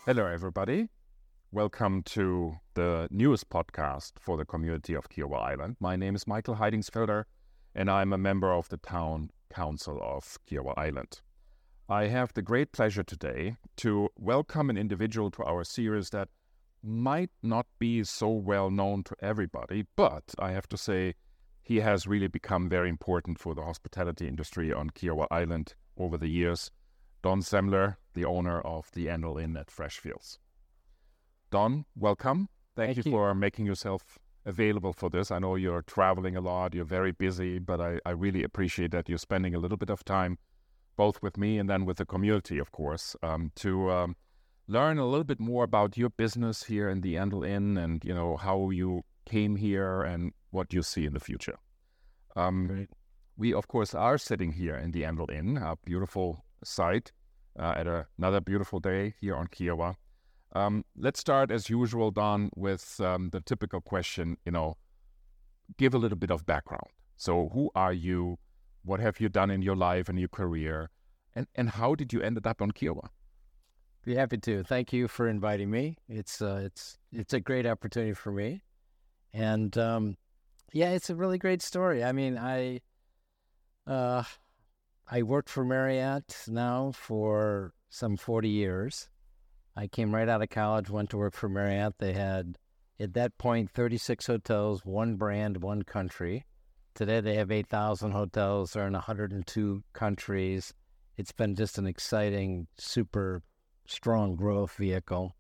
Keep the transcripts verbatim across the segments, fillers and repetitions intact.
Hello, everybody. Welcome to the newest podcast for the community of Kiowa Island. My name is Michael Heidingsfelder, and I'm a member of the Town Council of Kiowa Island. I have the great pleasure today to welcome an individual to our series that might not be so well known to everybody, but I have to say he has really become very important for the hospitality industry on Kiowa Island over the years. Don Semler, the owner of the Andal Inn at Freshfields. Don, welcome. Thank, Thank you, you for making yourself available for this. I know you're traveling a lot, you're very busy, but I, I really appreciate that you're spending a little bit of time, both with me and then with the community, of course, um, to um, learn a little bit more about your business here in the Andal Inn and, you know, how you came here and what you see in the future. Um, Great. We, of course, are sitting here in the Andal Inn, a beautiful site uh, at a, another beautiful day here on Kiowa. Um, let's start, as usual, Don, with um, the typical question, you know, give a little bit of background. So who are you? What have you done in your life and your career? And, and how did you end up on Kiowa? Be happy to. Thank you for inviting me. It's uh, it's it's a great opportunity for me, and um, yeah, it's a really great story. I mean, I uh, I worked for Marriott now for some forty years. I came right out of college, went to work for Marriott. They had, at that point, thirty-six hotels, one brand, one country. Today they have eight thousand hotels. They're in one hundred two countries. It's been just an exciting, super strong growth vehicle.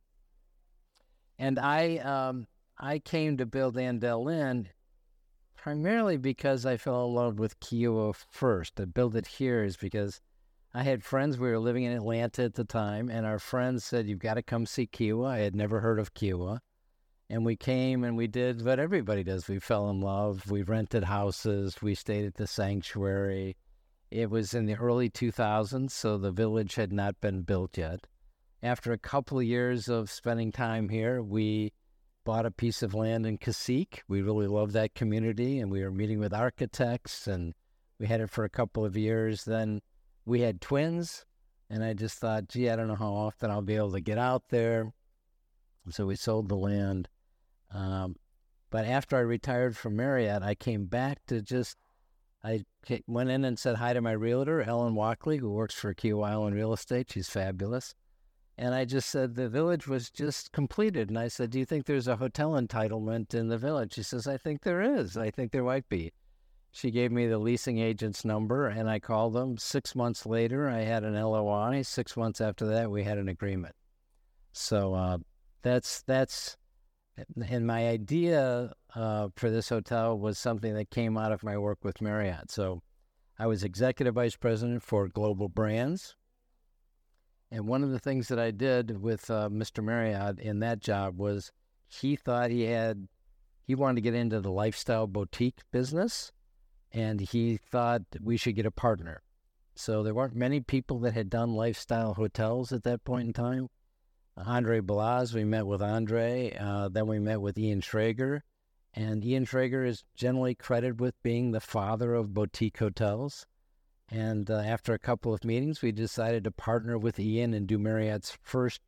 And I um, I came to build Andal Inn primarily because I fell in love with Kiowa first. To build it here is because I had friends, we were living in Atlanta at the time, and our friends said, you've got to come see Kiowa. I had never heard of Kiowa. And we came and we did what everybody does. We fell in love. We rented houses. We stayed at the sanctuary. It was in the early two thousands, so the village had not been built yet. After a couple of years of spending time here, we bought a piece of land in Cassique. We really loved that community, and we were meeting with architects, and we had it for a couple of years. Then we had twins, and I just thought, gee, I don't know how often I'll be able to get out there. So we sold the land. Um, but after I retired from Marriott, I came back to just, I went in and said hi to my realtor, Ellen Walkley, who works for Kiowa Island Real Estate. She's fabulous. And I just said, the village was just completed. And I said, do you think there's a hotel entitlement in the village? She says, I think there is. I think there might be. She gave me the leasing agent's number, and I called them. Six months later, I had an L O I. Six months after that, we had an agreement. So uh, that's, that's, and my idea uh, for this hotel was something that came out of my work with Marriott. So I was executive vice president for global brands. And one of the things that I did with uh, Mister Marriott in that job was he thought he had, he wanted to get into the lifestyle boutique business, and he thought we should get a partner. So there weren't many people that had done lifestyle hotels at that point in time. Andre Balaz, we met with Andre. Uh, then we met with Ian Schrager. And Ian Schrager is generally credited with being the father of boutique hotels. And uh, after a couple of meetings, we decided to partner with Ian and do Marriott's first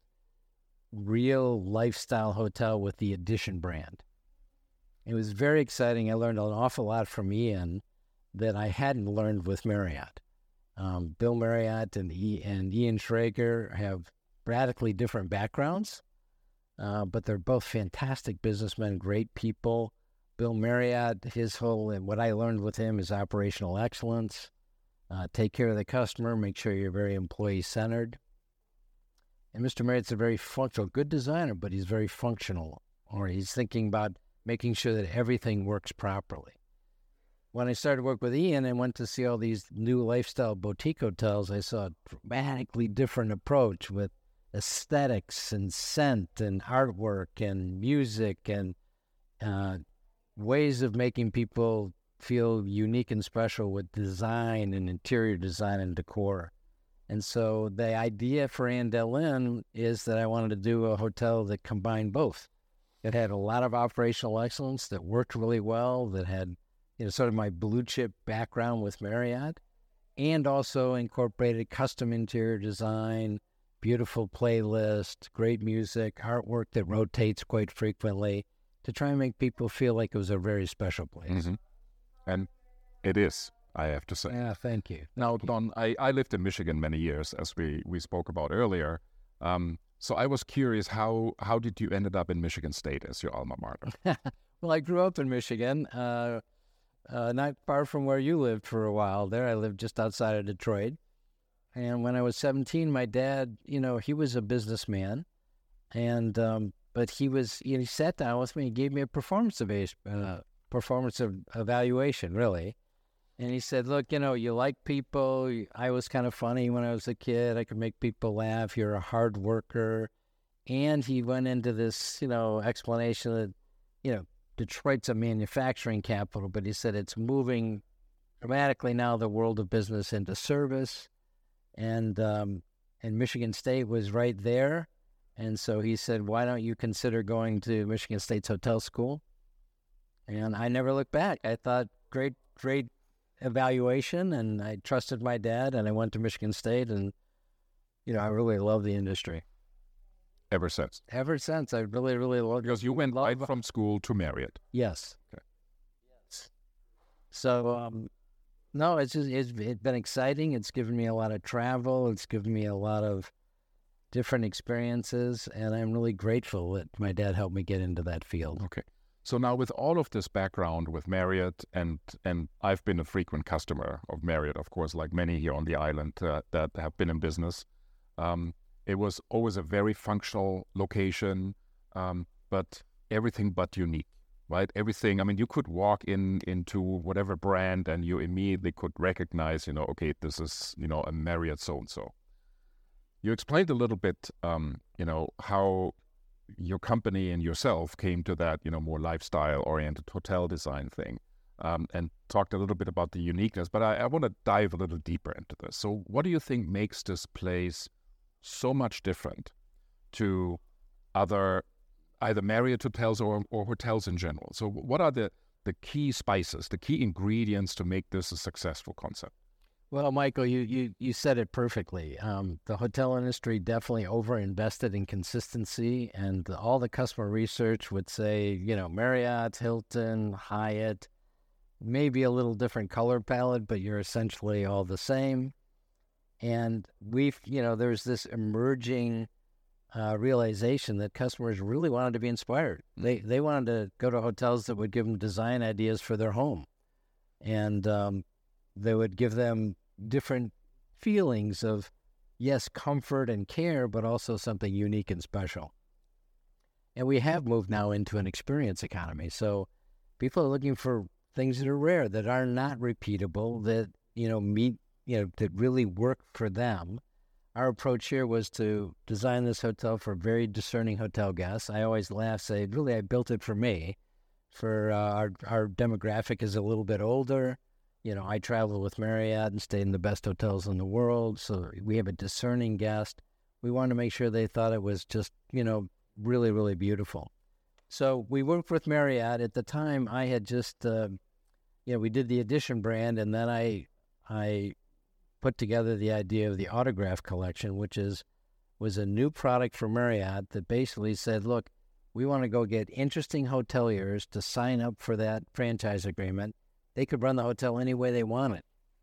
real lifestyle hotel with the Edition brand. It was very exciting. I learned an awful lot from Ian that I hadn't learned with Marriott. Um, Bill Marriott and, e- and Ian Schrager have radically different backgrounds, uh, but they're both fantastic businessmen, great people. Bill Marriott, his whole, and what I learned with him is operational excellence. Uh, take care of the customer, make sure you're very employee-centered. And Mister Marriott's a very functional, good designer, but he's very functional, or he's thinking about making sure that everything works properly. When I started work with Ian and went to see all these new lifestyle boutique hotels, I saw a dramatically different approach with aesthetics and scent and artwork and music and uh, ways of making people feel unique and special with design and interior design and decor. And so the idea for Andal Inn is that I wanted to do a hotel that combined both. It had a lot of operational excellence that worked really well, that had, you know, sort of my blue chip background with Marriott, and also incorporated custom interior design, beautiful playlist, great music, artwork that rotates quite frequently to try and make people feel like it was a very special place. Mm-hmm. And it is, I have to say. Yeah, thank you. Now, Thank you. Don, I, I lived in Michigan many years, as we, we spoke about earlier. Um, so I was curious, how how did you ended up in Michigan State as your alma mater? Well, I grew up in Michigan, uh, uh, not far from where you lived for a while there. I lived just outside of Detroit. And when I was seventeen, my dad, you know, he was a businessman. And, um, but he was, you know, he sat down with me and gave me a performance, ev- uh, performance of evaluation, really. And he said, look, you know, you like people. I was kind of funny when I was a kid. I could make people laugh. You're a hard worker. And he went into this, you know, explanation that, you know, Detroit's a manufacturing capital, but he said it's moving dramatically now, the world of business, into service. And, um, and Michigan State was right there. And so he said, why don't you consider going to Michigan State's hotel school? And I never looked back. I thought, great, great evaluation, and I trusted my dad, and I went to Michigan State, and, you know, I really love the industry. Ever since? Ever since, I really, really love it. Because you went right from school to Marriott. Yes. Okay. Yes. So, um, no, it's just, it's, it's been exciting. It's given me a lot of travel. It's given me a lot of different experiences, and I'm really grateful that my dad helped me get into that field. Okay. So now with all of this background with Marriott, and and I've been a frequent customer of Marriott, of course, like many here on the island uh, that have been in business. Um, it was always a very functional location, um, but everything but unique, right? Everything, I mean, you could walk in into whatever brand and you immediately could recognize, you know, okay, this is, you know, a Marriott so-and-so. You explained a little bit, um, you know, how your company and yourself came to that, you know, more lifestyle-oriented hotel design thing, um, and talked a little bit about the uniqueness. But I, I want to dive a little deeper into this. So what do you think makes this place so much different to other, either Marriott hotels or, or hotels in general? So what are the, the key spices, the key ingredients to make this a successful concept? Well, Michael, you, you, you said it perfectly. Um, the hotel industry definitely over-invested in consistency, and the, all the customer research would say, you know, Marriott, Hilton, Hyatt, maybe a little different color palette, but you're essentially all the same. And we've, you know, there's this emerging uh, realization that customers really wanted to be inspired. They they wanted to go to hotels that would give them design ideas for their home. And um, they would give them different feelings of, yes, comfort and care, but also something unique and special. And we have moved now into an experience economy. So people are looking for things that are rare, that are not repeatable, that, you know, meet, you know, that really work for them. Our approach here was to design this hotel for very discerning hotel guests. I always laugh, say, really, I built it for me. For uh, our our demographic is a little bit older. You know, I travel with Marriott and stay in the best hotels in the world. So we have a discerning guest. We wanted to make sure they thought it was just, you know, really, really beautiful. So we worked with Marriott. At the time, I had just, uh, you know, we did the Edition brand, and then I, I put together the idea of the Autograph Collection, which is was a new product for Marriott that basically said, look, we want to go get interesting hoteliers to sign up for that franchise agreement. They could run the hotel any way they wanted,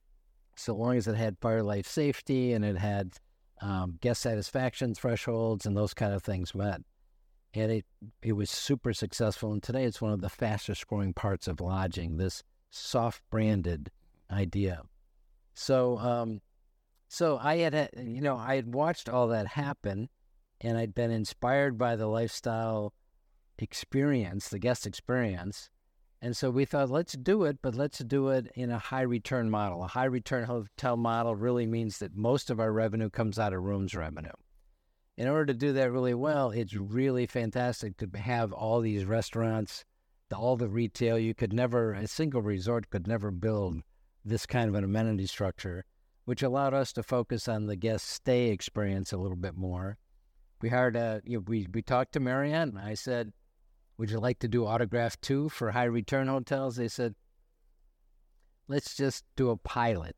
so long as it had fire life safety and it had um, guest satisfaction thresholds and those kind of things met. And it it was super successful. And today it's one of the fastest growing parts of lodging, this soft branded idea. So, um, so I had, you know, I had watched all that happen, and I'd been inspired by the lifestyle experience, the guest experience. And so we thought, let's do it, but let's do it in a high return model. A high return hotel model really means that most of our revenue comes out of rooms revenue. In order to do that really well, it's really fantastic to have all these restaurants, the, all the retail. You could never, a single resort could never build this kind of an amenity structure, which allowed us to focus on the guest stay experience a little bit more. We hired a, you know, we, we talked to Marriott, and I said, would you like to do Autograph too for high return hotels? They said, let's just do a pilot.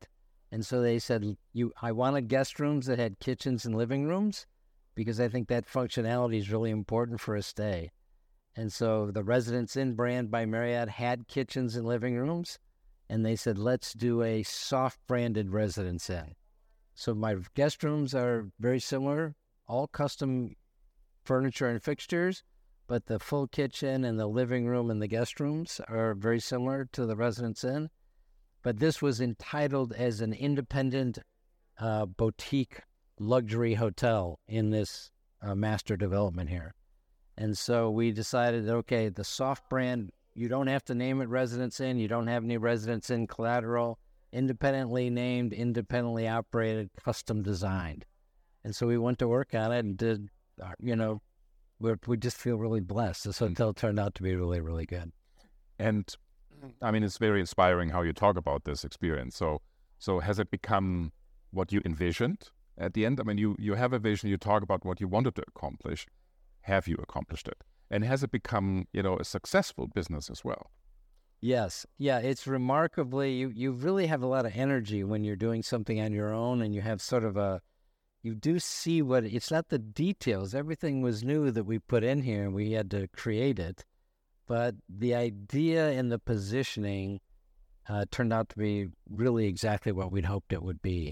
And so they said, "You, I wanted guest rooms that had kitchens and living rooms because I think that functionality is really important for a stay." And so the Residence Inn brand by Marriott had kitchens and living rooms, and they said, let's do a soft-branded Residence Inn. So my guest rooms are very similar, all custom furniture and fixtures, but the full kitchen and the living room and the guest rooms are very similar to the Residence Inn. But this was entitled as an independent uh, boutique luxury hotel in this uh, master development here. And so we decided, okay, the soft brand, you don't have to name it Residence Inn. You don't have any Residence Inn collateral. Independently named, independently operated, custom designed. And so we went to work on it and did, uh, you know, we're, we just feel really blessed. This hotel turned out to be really, really good. And I mean, it's very inspiring how you talk about this experience. So, so has it become what you envisioned at the end? I mean, you, you have a vision, you talk about what you wanted to accomplish. Have you accomplished it? And has it become, you know, a successful business as well? Yes. Yeah, it's remarkably, you, you really have a lot of energy when you're doing something on your own, and you have sort of a, you do see what, it's not the details. Everything was new that we put in here, and we had to create it. But the idea and the positioning uh, turned out to be really exactly what we'd hoped it would be.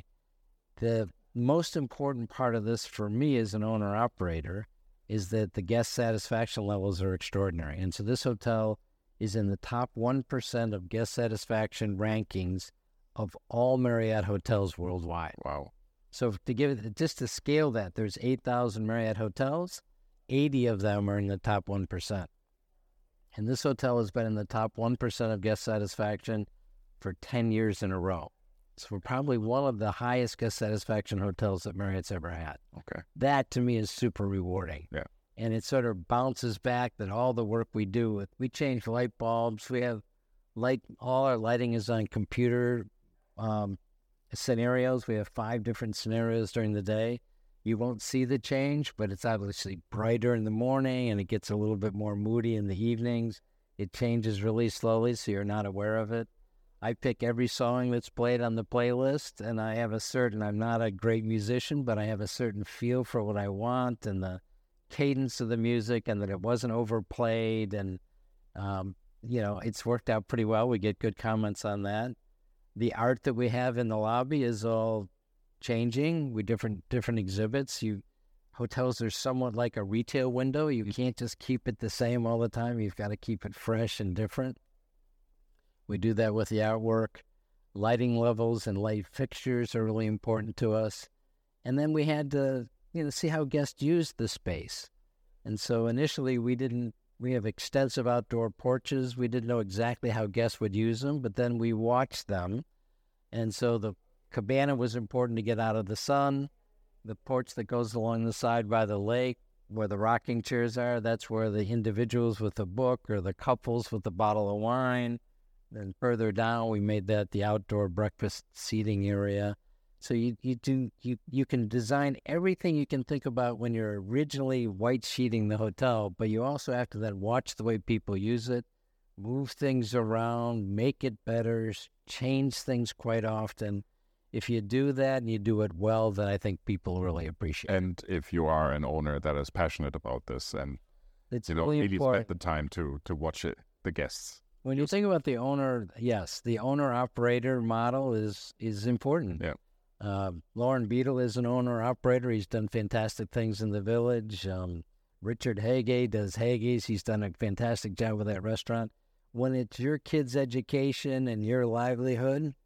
The most important part of this for me as an owner-operator is that the guest satisfaction levels are extraordinary. And so this hotel is in the top one percent of guest satisfaction rankings of all Marriott hotels worldwide. Wow. So to give it, just to scale that, there's eight thousand Marriott hotels, eighty of them are in the top one percent. And this hotel has been in the top one percent of guest satisfaction for ten years in a row. So we're probably one of the highest guest satisfaction hotels that Marriott's ever had. Okay. That, to me, is super rewarding. Yeah. And it sort of bounces back that all the work we do, with, we change light bulbs, we have light, all our lighting is on computer um, scenarios. We have five different scenarios during the day. You won't see the change, but it's obviously brighter in the morning, and it gets a little bit more moody in the evenings. It changes really slowly, so you're not aware of it. I pick every song that's played on the playlist, and I have a certain, I'm not a great musician, but I have a certain feel for what I want and the cadence of the music, and that it wasn't overplayed. And, um, you know, it's worked out pretty well. We get good comments on that. The art that we have in the lobby is all changing with different different exhibits. You hotels are somewhat like a retail window. You can't just keep it the same all the time. You've got to keep it fresh and different. We do that with the artwork. Lighting levels and light fixtures are really important to us. And then we had to, you know, see how guests used the space. And so initially we didn't, we have extensive outdoor porches. We didn't know exactly how guests would use them, but then we watched them. And so the cabana was important to get out of the sun. The porch that goes along the side by the lake, where the rocking chairs are, that's where the individuals with a book or the couples with a bottle of wine. Then further down, we made that the outdoor breakfast seating area. So you you do you you can design everything you can think about when you're originally white sheeting the hotel, but you also have to then watch the way people use it, move things around, make it better, change things quite often. If you do that and you do it well, then I think people really appreciate it. And if you are an owner that is passionate about this and It's you know really really important. spend the time to to watch it, the guests. When you think about the owner, yes, the owner-operator model is is important. Yeah. Uh, Lauren Beadle is an owner-operator. He's done fantastic things in the village. Um, Richard Hagee does Hagee's. He's done a fantastic job with that restaurant. When it's your kid's education and your livelihood,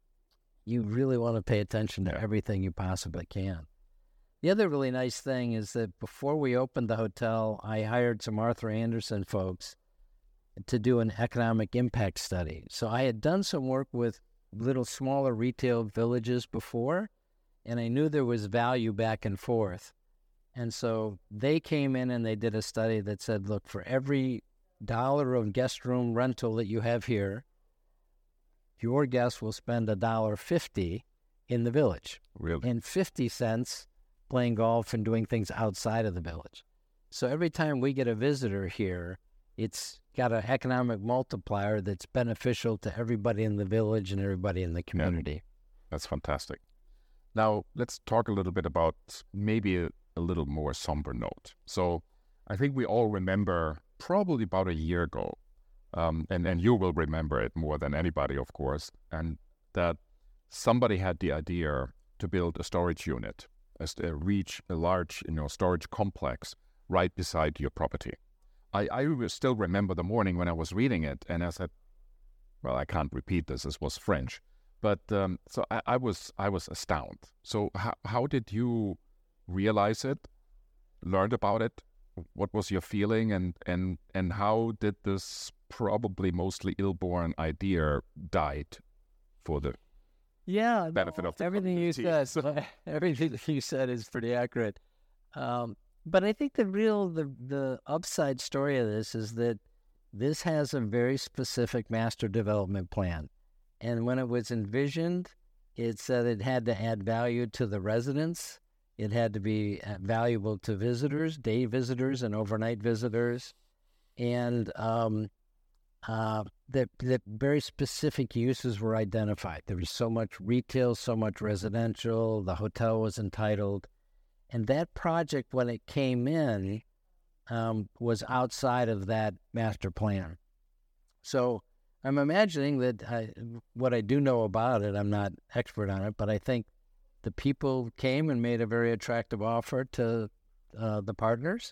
you really want to pay attention to Yeah. everything you possibly can. The other really nice thing is that before we opened the hotel, I hired some Arthur Andersen folks to do an economic impact study. So I had done some work with little smaller retail villages before, and I knew there was value back and forth. And so they came in and they did a study that said, look, for every dollar of guest room rental that you have here, your guests will spend a dollar fifty in the village, Really? and fifty cents playing golf and doing things outside of the village. So every time we get a visitor here, it's got an economic multiplier that's beneficial to everybody in the village and everybody in the community. That's fantastic. Now, let's talk a little bit about maybe a, a little more somber note. So I think we all remember probably about a year ago, um, and, and you will remember it more than anybody, of course, and that somebody had the idea to build a storage unit, as to reach a large, you know, storage complex right beside your property. I, I still remember the morning when I was reading it, and I said, well, I can't repeat this, this was French. But um, so I, I was I was astounded. So how, how did you realize it, learned about it? What was your feeling, and, and, and how did this probably mostly ill-born idea died for the yeah, benefit no, of the everything you community? said? Everything that you said is pretty accurate. Um, but I think the real the the upside story of this is that this has a very specific master development plan. And when it was envisioned, it said it had to add value to the residents. It had to be valuable to visitors, day visitors and overnight visitors. And um, uh, that, that very specific uses were identified. There was so much retail, so much residential. The hotel was entitled. And that project, when it came in, um, was outside of that master plan. So I'm imagining that I, what I do know about it, I'm not expert on it, but I think the people came and made a very attractive offer to uh, the partners,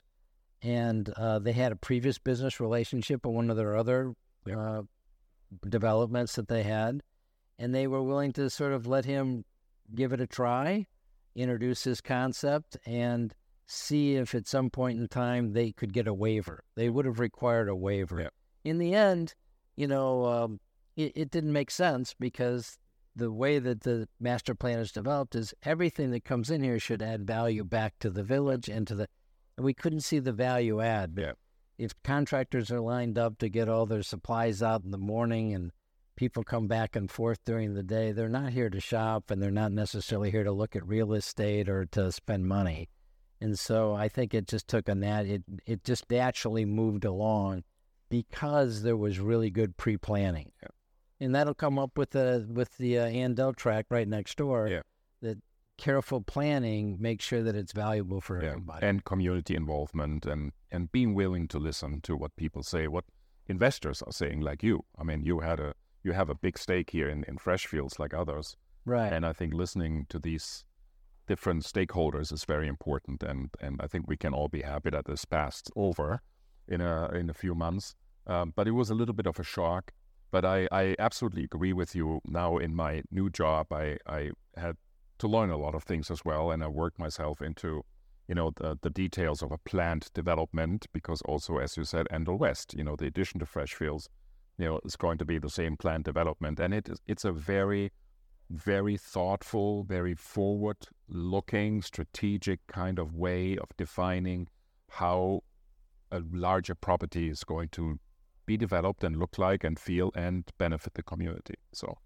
and uh, they had a previous business relationship with one of their other uh, developments that they had, and they were willing to sort of let him give it a try, introduce his concept, and see if at some point in time they could get a waiver. They would have required a waiver. Yeah. In the end, you know, um, it, it didn't make sense because the way that the master plan is developed is everything that comes in here should add value back to the village and to the, and we couldn't see the value add. Yeah. If contractors are lined up to get all their supplies out in the morning and people come back and forth during the day, they're not here to shop and they're not necessarily here to look at real estate or to spend money. And so I think it just took a nat, it, it just naturally moved along because there was really good pre-planning. Yeah. And that'll come up with the with the uh, Andel track right next door. Yeah. That careful planning makes sure that it's valuable for Yeah. everybody. And community involvement, and, and being willing to listen to what people say, what investors are saying, like you. I mean, you had a you have a big stake here in, in Freshfields like others. Right. And I think listening to these different stakeholders is very important, and, and I think we can all be happy that this passed over in a in a few months. Um, but it was a little bit of a shock. But I, I absolutely agree with you. Now in my new job, I, I had to learn a lot of things as well, and I worked myself into, you know, the, the details of a planned development, because also, as you said, Andel West, you know, the addition to Freshfields, you know, is going to be the same planned development, and it is it's a very, very thoughtful, very forward-looking, strategic kind of way of defining how a larger property is going to be developed and look like and feel and benefit the community. So,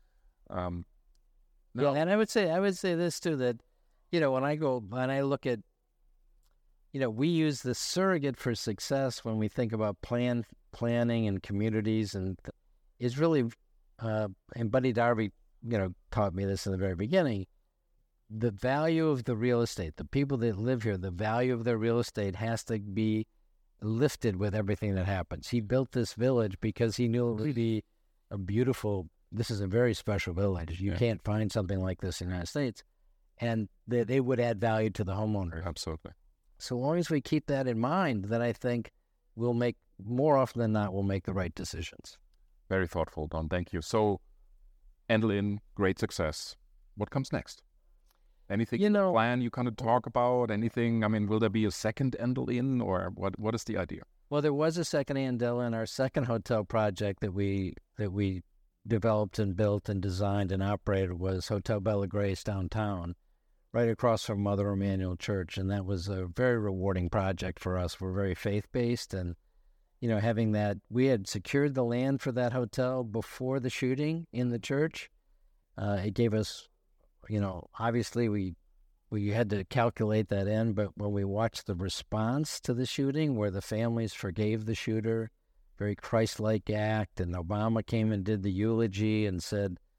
um, yeah, and I would say I would say this too, that, you know, when I go when I look at, you know, we use the surrogate for success when we think about plan planning and communities, and th- is really, uh, and Buddy Darby, you know, taught me this in the very beginning. The value of the real estate, the people that live here, the value of their real estate has to be lifted with everything that happens. He built this village because he knew it would be a beautiful, this is a very special village. You Yeah. can't find something like this in the United States. And they, they would add value to the homeowner. Absolutely. So long as we keep that in mind, then I think we'll make, more often than not, we'll make the right decisions. Very thoughtful, Don. Thank you. So, Andel Inn, great success. What comes next? Anything You know, plan you kind of talk about? Anything? I mean, will there be a second Andel Inn, or what? What is the idea? well, there was a second Andel in our second hotel project that we that we developed and built and designed and operated was Hotel Bella Grace downtown, right across from Mother Emanuel Church, and that was a very rewarding project for us. We're very faith-based, and, you know, having that, we had secured the land for that hotel before the shooting in the church. Uh, it gave us, you know, obviously we we had to calculate that in, but when we watched the response to the shooting, where the families forgave the shooter, very Christ-like act, and Obama came and did the eulogy and said,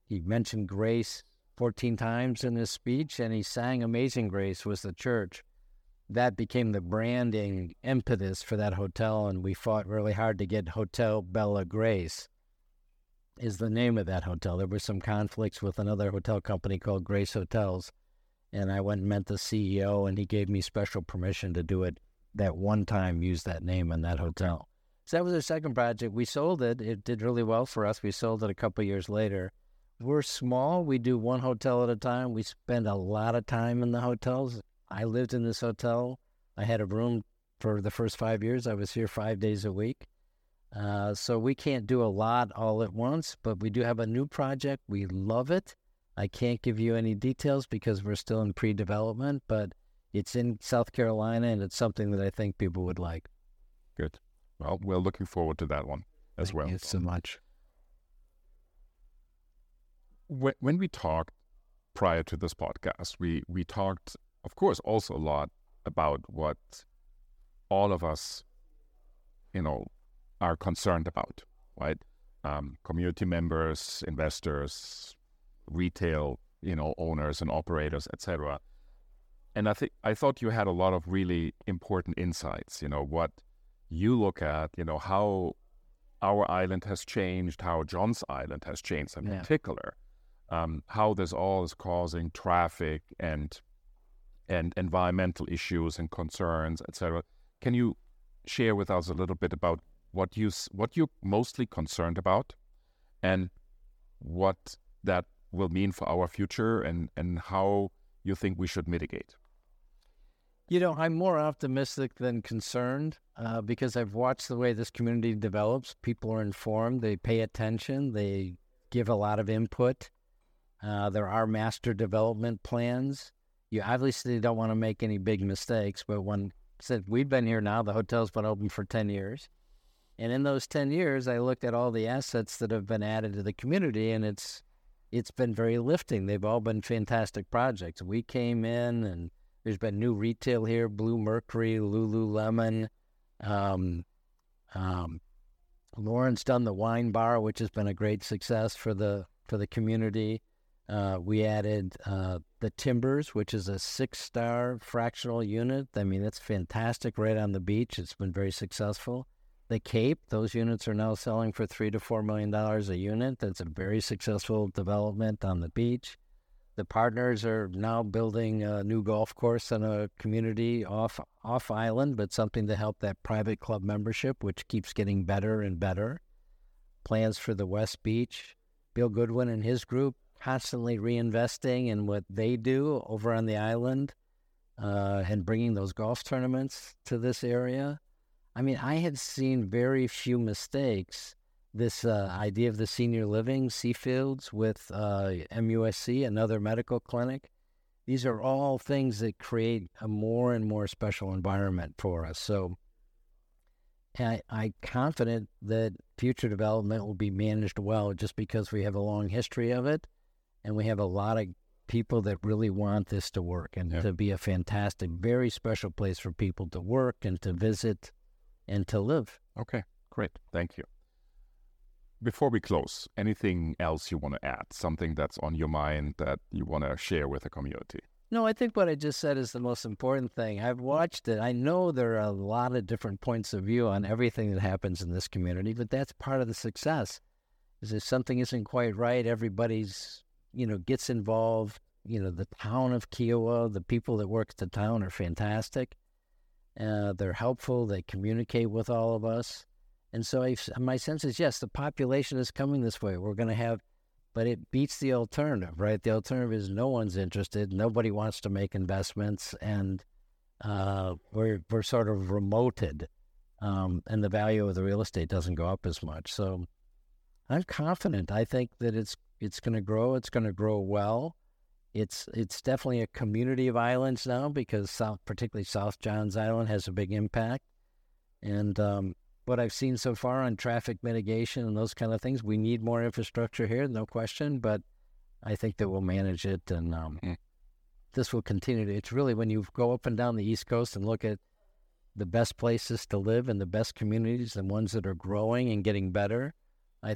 he mentioned Grace fourteen times in his speech, and he sang Amazing Grace was the church. That became the branding impetus for that hotel, and we fought really hard to get Hotel Bella Grace is the name of that hotel. There were some conflicts with another hotel company called Grace Hotels, and I went and met the C E O, and he gave me special permission to do it that one time, use that name in that hotel. So that was our second project. We sold it. It did really well for us. We sold it a couple of years later. We're small. We do one hotel at a time. We spend a lot of time in the hotels. I lived in this hotel. I had a room for the first five years. I was here five days a week. Uh, so we can't do a lot all at once, but we do have a new project. We love it. I can't give you any details because we're still in pre-development, but it's in South Carolina, and it's something that I think people would like. Good. Well, we're looking forward to that one as Thank well. you so much. When we talked prior to this podcast, we, we talked, of course, also a lot about what all of us, you know, are concerned about, right? Um, community members, investors, retail, you know, owners and operators, et cetera. And I think I thought you had a lot of really important insights. You know, what you look at, you know, how our island has changed, how John's Island has changed in yeah. particular. Um, how this all is causing traffic and and environmental issues and concerns, et cetera. Can you share with us a little bit about what you what you're mostly concerned about, and what that will mean for our future, and and how you think we should mitigate? You know, I'm more optimistic than concerned uh, because I've watched the way this community develops. People are informed, they pay attention, they give a lot of input. Uh, there are master development plans. You obviously don't want to make any big mistakes, but when since we've been here now, the hotel's been open for ten years. And in those ten years, I looked at all the assets that have been added to the community, and it's it's been very lifting. They've all been fantastic projects. We came in, and there's been new retail here, Blue Mercury, Lululemon. Um, um, Lauren's done the wine bar, which has been a great success for the for the community. Uh, we added uh, the Timbers, which is a six-star fractional unit. I mean, it's fantastic right on the beach. It's been very successful. The Cape, those units are now selling for three to four million dollars a unit. That's a very successful development on the beach. The partners are now building a new golf course in a community off off island, but something to help that private club membership, which keeps getting better and better. Plans for the West Beach. Bill Goodwin and his group constantly reinvesting in what they do over on the island uh, and bringing those golf tournaments to this area. I mean, I had seen very few mistakes. This uh, idea of the senior living, Seafields with uh, M U S C, another medical clinic, these are all things that create a more and more special environment for us. So I, I'm confident that future development will be managed well just because we have a long history of it. And we have a lot of people that really want this to work and yeah. to be a fantastic, very special place for people to work and to visit and to live. Okay, great. Thank you. Before we close, anything else you want to add? Something that's on your mind that you want to share with the community? No, I think what I just said is the most important thing. I've watched it. I know there are a lot of different points of view on everything that happens in this community, but that's part of the success. Is if something isn't quite right, everybody's you know, gets involved. You know, the town of Kiawah, the people that work at the town are fantastic. Uh, they're helpful. They communicate with all of us. And so I, my sense is, yes, the population is coming this way. We're going to have, but it beats the alternative, right? The alternative is no one's interested. Nobody wants to make investments. And uh, we're, we're sort of remoted. Um, and the value of the real estate doesn't go up as much. So I'm confident. I think that it's It's going to grow. It's going to grow well. It's it's definitely a community of islands now because South, particularly South Johns Island, has a big impact. And um, what I've seen so far on traffic mitigation and those kind of things, we need more infrastructure here, no question. But I think that we'll manage it, and um, mm. this will continue. To, it's really when you go up and down the East Coast and look at the best places to live and the best communities and ones that are growing and getting better, I think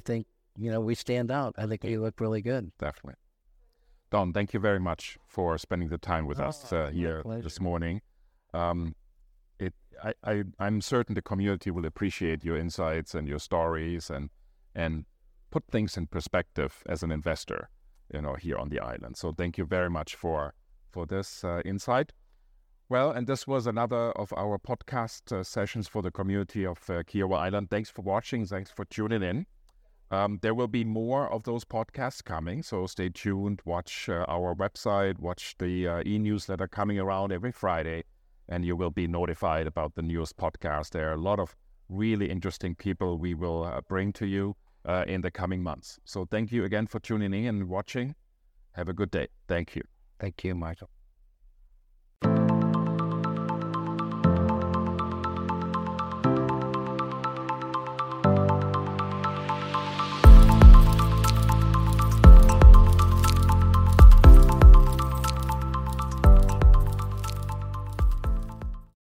you know, we stand out. I think we look really good. Definitely. Don, thank you very much for spending the time with Oh, us uh, here pleasure. this morning. Um, it, I, I, I'm certain the community will appreciate your insights and your stories and and put things in perspective as an investor, you know, here on the island. So thank you very much for for this uh, insight. Well, and this was another of our podcast uh, sessions for the community of uh, Kiowa Island. Thanks for watching. Thanks for tuning in. Um, there will be more of those podcasts coming, so stay tuned. Watch uh, our website, watch the uh, e-newsletter coming around every Friday, and you will be notified about the newest podcast. There are a lot of really interesting people we will uh, bring to you uh, in the coming months. So thank you again for tuning in and watching. Have a good day. Thank you. Thank you, Michael.